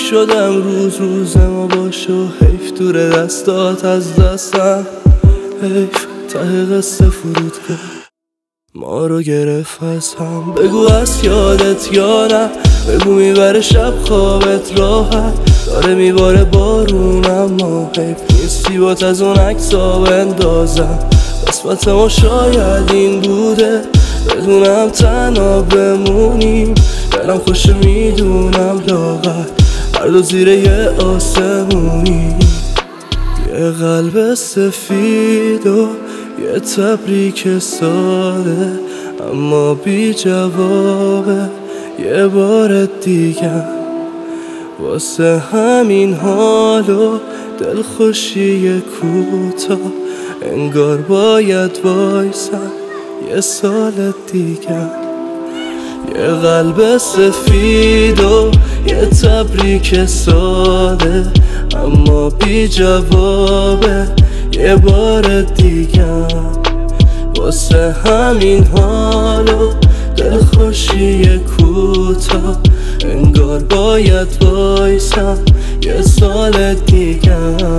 شدم روز ما باشه و حیف دور دستات از دستم، حیف ته قصه فرود که ما رو گرفت از هم. بگو از یادت یا نه، بگو میبره شب خوابت راحت، داره میباره بارون اما حیف نیستی بات از اون عکسا بندازم. قسمت ما شاید این بوده، بدونم تنها بمونیم، دلم خوشه میدونم لاغر هر دو زیر یه آسمونی. یه قلب سفید و یه تبریک ساده اما بی جوابه یه بار دیگه، واسه همین حال و دلخوشی کوتاه انگار باید وایسم یه سال دیگه. یه قلب سفید و یه تبریک ساده اما بی جوابه یه بار دیگه، واسه همین حال و دلخوشی کوتاه انگار باید وایسم یه سال دیگه.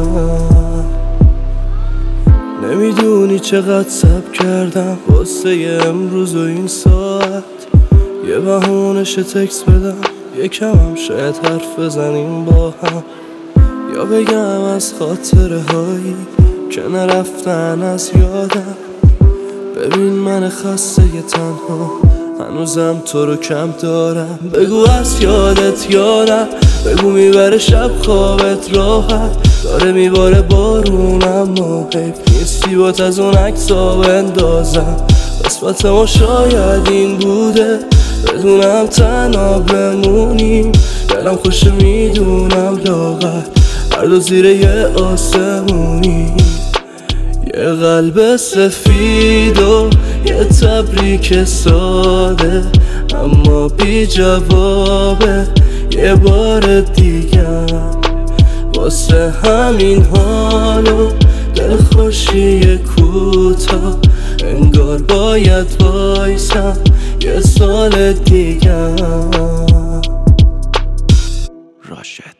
نمیدونی چقدر صبر کردم واسه امروز و این ساعت، یه بهونش تکس بدم یکم هم شاید حرف بزنیم با هم، یا بگم از خاطره هایی که نرفتن از یادم. ببین من خسته تنها هنوزم تو رو کم دارم. بگو از یادت یا نه، بگو میبره شب خوابت راحت، داره میباره بارون اما حیف نیستی بات از اون عکسا بندازم. قسمت ما شاید این بوده، بدونم تنها بمونیم، دلم خوشه میدونم لاغر هر دو زیر یه آسمونی. یه قلب سفید و یه تبریک ساده اما بی جوابه یه بار دیگه، واسه همین حال و دلخوشی کوتاه انگار باید وایسم یه سال دیگه. راشد